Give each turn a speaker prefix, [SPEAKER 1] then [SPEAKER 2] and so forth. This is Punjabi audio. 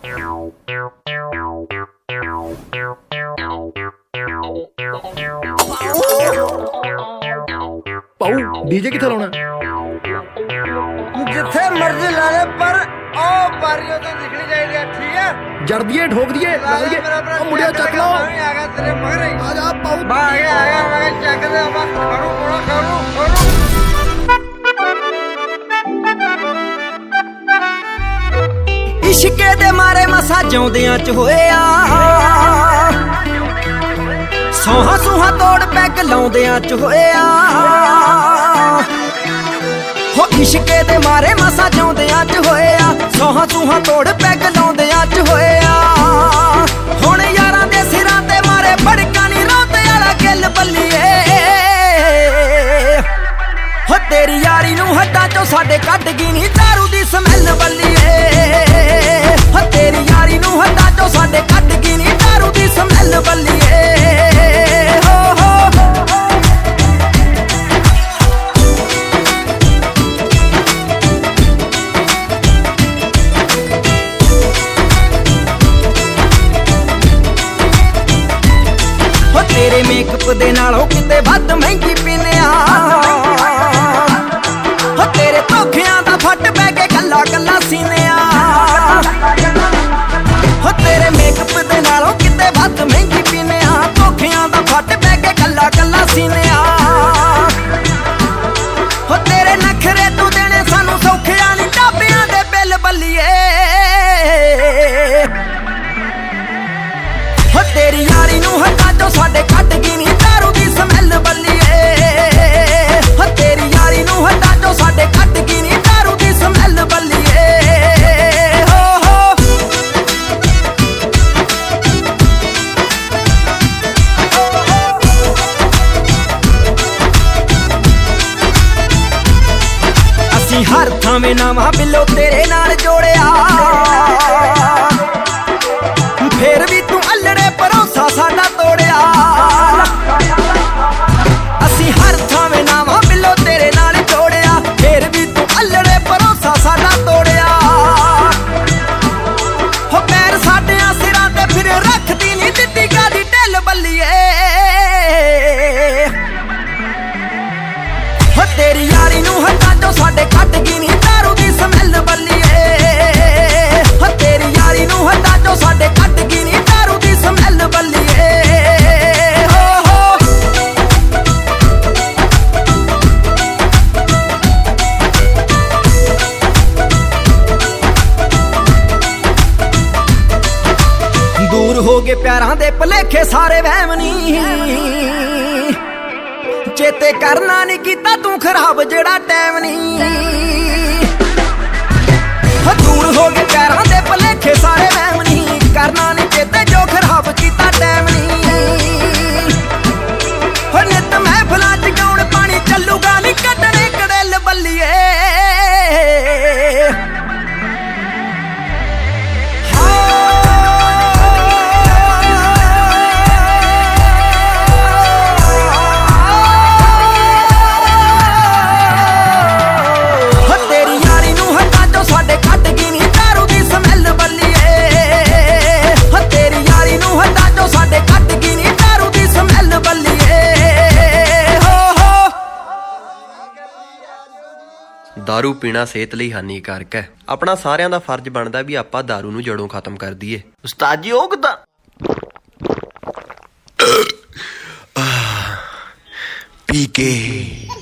[SPEAKER 1] ਪਾਉ ਡੀਜੇ ਕਿੱਥੇ ਲਾਉਣਾ?
[SPEAKER 2] ਜਿੱਥੇ ਮਰਜ਼ੀ ਲਾ ਲੈ ਪਰ ਉਹ ਬਾਰੀਓ ਤੋਂ ਦਿਖਣੀ ਚਾਹੀਦੀ ਹੈ, ਠੀਕ ਹੈ?
[SPEAKER 1] ਜੜ ਦੀਏ ਠੋਕ ਦੀਏ ਉਹ ਮੁੰਡਿਆ ਚੱਕ ਲਓ।
[SPEAKER 2] ਆ ਗਿਆ ਤੇਰੇ ਮਗਰ ਹੀ
[SPEAKER 1] ਆ ਜਾ ਪਾਉ
[SPEAKER 2] ਆ ਗਿਆ ਮੈਂ ਚੱਕ ਦੇ ਆਪਾਂ ਖਾਣੂ ਕੋਣਾ ਖਾਣੂ
[SPEAKER 3] ਇਸ਼ਕੇ ਦੇ ਮਾਰੇ ਮਸਾ ਜਿਉਂਦਿਆਂ ਚ ਹੋਇਆ, ਸੋਹਾਂ ਸੂਹਾਂ ਤੋੜ ਪੈਗ ਲਾਉਂਦਿਆਂ ਚ ਹੋਇਆ। ਹੋ ਇਸ਼ਕੇ ਦੇ ਮਾਰੇ ਮਸਾ ਜਿਉਂਦਿਆਂ ਚ ਹੋਇਆ, ਸੋਹਾਂ ਸੂਹਾਂ ਤੋੜ ਪੈਗ ਲਾਉਂਦਿਆਂ ਚ ਹੋਇਆ। ਹੁਣ ਯਾਰਾਂ ਦੇ ਸਿਰਾਂ ਤੇ ਮਾਰੇ ਭੜਕਾਂ ਨੀ ਰੋਤੇ ਵਾਲਾ ਗਿੱਲ ਬੱਲੀਏ। ਹੋ ਤੇਰੀ ਯਾਰੀ ਨੂੰ ਹੱਡਾਂ ਚੋਂ ਸਾਡੇ ਕੱਢ ਗਈ ਨੀ ਦਾਰੂ ਦੀ ਸਮੈਲ ਬੱਲੀਏ। ਹੋ ਤੇਰੀ ਯਾਰੀ ਨੂੰ ਹੱਡਾਂ ਚੋਂ ਸਾਡੇ ਕੱਢ ਗਈ ਨੀ ਦਾਰੂ ਦੀ ਸਮੈਲ ਬੱਲੀਏ। ਤੇਰੇ ਮੇਕਅਪ ਦੇ ਨਾਲੋਂ ਕਿਤੇ ਵੱਧ ਮਹਿੰਗੀ ਪੀਨਿਆ। ਹੋ ਤੇਰੇ ਧੋਖਿਆਂ ਦਾ ਫੱਟ ਪੈ ਕੇ ਕੱਲਾ ਕੱਲਾ ਸੀਨਿਆ। ਹੋ ਤੇਰੇ ਮੇਕਅਪ ਦੇ ਨਾਲੋਂ ਕਿਤੇ ਵੱਧ ਮਹਿੰਗੀ ਪੀਨਿਆ। ਧੋਖਿਆਂ ਦਾ ਫੱਟ ਪੈ ਕੇ ਕੱਲਾ ਕੱਲਾ ਸੀਨਿਆ। ਹੋ ਤੇਰੇ ਨਖਰੇ ਤੂੰ ਦੇਣੇ ਸਾਨੂੰ ਸੌਖਿਆ ਨੀ ਢਾਬਿਆਂ ਦੇ ਬਿੱਲ ਬੱਲੀਏ। ਹੋ ਤੇਰੀ ਯਾਰੀ ਨੂੰ ਹੱਥਾਂ ਚੋਂ ਸਾਡੇ ਕੱਢ ਗਈ ਨੀ ਦਾਰੂ ਦੀ ਸਮੈਲ ਬੱਲੀਏ। ਹੋ ਤੇਰੀ ਯਾਰੀ ਨੂੰ ਹੱਥਾਂ ਚੋਂ ਸਾਡੇ ਕੱਢ ਗਈ ਨੀ ਦਾਰੂ ਦੀ ਸਮੈਲ ਬੱਲੀਏ। ਅਸੀਂ ਹਰ ਥਾਵੇਂ ਨਵਾਂ ਬਿੱਲੋ ਤੇਰੇ ਨਾਲ ਜੋੜਿਆ, ਫੇਰ ਵੀ ਤੂੰ ਅਲੜੇ ਭਰੋਸਾ ਸਾਡਾ ਤੋੜਿਆ। ਅਸੀਂ ਹਰ ਥਾਵੇਂ ਨਵਾਂ ਬਿੱਲੋ ਤੇਰੇ ਨਾਲ ਜੋੜਿਆ, ਫੇਰ ਵੀ ਤੂੰ ਅਲੜੇ ਭਰੋਸਾ ਸਾਡਾ ਤੋੜਿਆ। ਹੋ ਪੈਰ ਸਾਡਿਆਂ ਸਿਰਾਂ ਤੇ ਫਿਰ ਰੱਖਦੀ ਨੀ ਦਿੱਤੀ ਕਾਦੀ ਢਿੱਲ ਬੱਲੀਏ। ਹੋ ਤੇਰੀ ਯਾਰੀ ਨੂੰ ਹੱਥਾਂ ਚੋਂ ਸਾਡੇ ਕੱਢ ਗਈ ਨੀ ਦਾਰੂ ਦੀ ਸਮੈਲ ਬੱਲੀਏ। ਹੋ ਤੇਰੀ ਯਾਰੀ ਨੂੰ ਹੱਥਾਂ ਚੋਂ ਸਾਡੇ ਕੱਢ ਗਈ ਨੀ ਦਾਰੂ ਦੀ ਸਮੈਲ ਬੱਲੀਏ। ਦੂਰ ਹੋ ਗਏ ਪਿਆਰਾਂ ਦੇ ਭੁਲੇਖੇ ਸਾਰੇ ਵਹਿਮ ਨੀ, ਚੇਤੇ ਕਰਨਾ ਨੀ ਕੀਤਾ ਤੂੰ ਖਰਾਬ ਜਿਹੜਾ ਟਾਈਮ ਨੀ। ਦੂਰ ਹੋ ਗਏ ਪਿਆਰਾਂ ਦੇ ਭੁਲੇਖੇ ਸਾਰੇ ਵਹਿਮ ਨੀ, ਕਰਨਾ ਨੀ ਚੇਤੇ ਜੋ ਖਰਾਬ ਕੀਤਾ ਟਾਈਮ ਨੀ। ਹੋ ਨਿੱਤ ਮਹਿਫਲਾਂ ਚ ਗਾਉਣ ਪਾਣੀ ਚੱਲੂਗਾ ਨੀ ਕੱਢਣੇ ਕੜੇਲ ਬੱਲੀਏ। ਸਾਡੇ ਕੱਢ ਗਈ ਨੀ ਦਾਰੂ ਦੀ ਸਮੈਲ ਬੱਲੀਏ। ਹੋ ਤੇਰੀ ਯਾਰੀ ਨੂੰ ਹੱਥਾਂ ਚੋਂ ਸਾਡੇ ਕੱਢ ਗਈ ਨੀ ਦਾਰੂ ਦੀ ਸਮੈਲ ਬੱਲੀਏ।
[SPEAKER 4] ਦਾਰੂ ਪੀਣਾ ਸਿਹਤ ਲਈ ਹਾਨੀਕਾਰਕ ਹੈ। ਆਪਣਾ ਸਾਰਿਆਂ ਦਾ ਫਰਜ਼ ਬਣਦਾ ਵੀ ਆਪਾਂ ਦਾਰੂ ਨੂੰ ਜੜੋਂ ਖਤਮ ਕਰ ਦਈਏ। ਉਸਤਾਦ ਜੀ ਉਹ ਕਿੱਦਾਂ?
[SPEAKER 5] ਪੀ ਕੇ